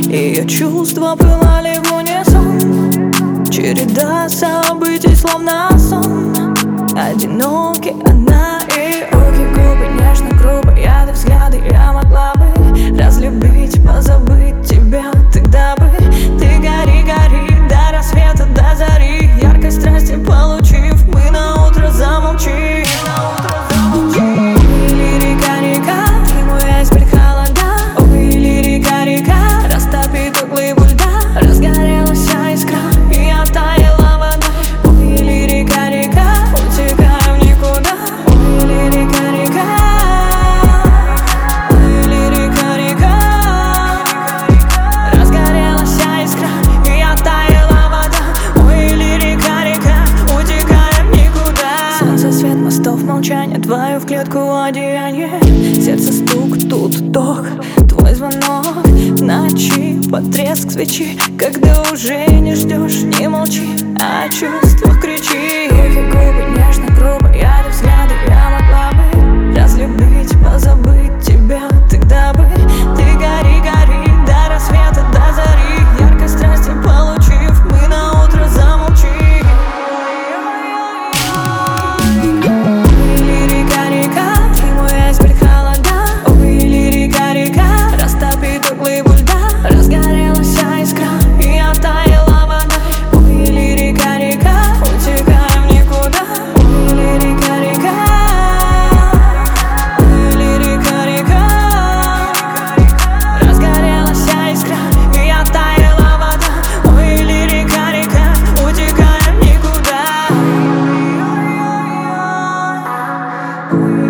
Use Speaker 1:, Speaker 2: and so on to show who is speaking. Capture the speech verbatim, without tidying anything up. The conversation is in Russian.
Speaker 1: Ее чувства пылали в унисон. Череда событий, словно сон. Одинокий она и руки, губы, нежно, грубо. Яды, взгляды, я могла бы разлюбить, позабыть тебя. Тогда бы ты гори, гори до рассвета, до зари. Яркой страсти получив, мы на утро замолчим. Молчание, твое в клетку одеяние. Сердце стук, тут вдох, твой звонок. В ночи потреск свечи, когда уже не ждешь. Не молчи, а о чувствах кричи. Руки, губы, нежно, грубо. Яды, взгляды, я могла бы разлюбить, позабыть тебя. Тогда бы ты гори, гори до рассвета, до зари. Яркой страсти получив, мы на утро замолчим. Разгорелась искра, и я таяла вода. Ой, лирика, река, утекаем никуда. Ой, лирика, река, ой, лирика, река. Разгорелась искра, и я таяла вода. Ой, лирика, река, утекаем никуда.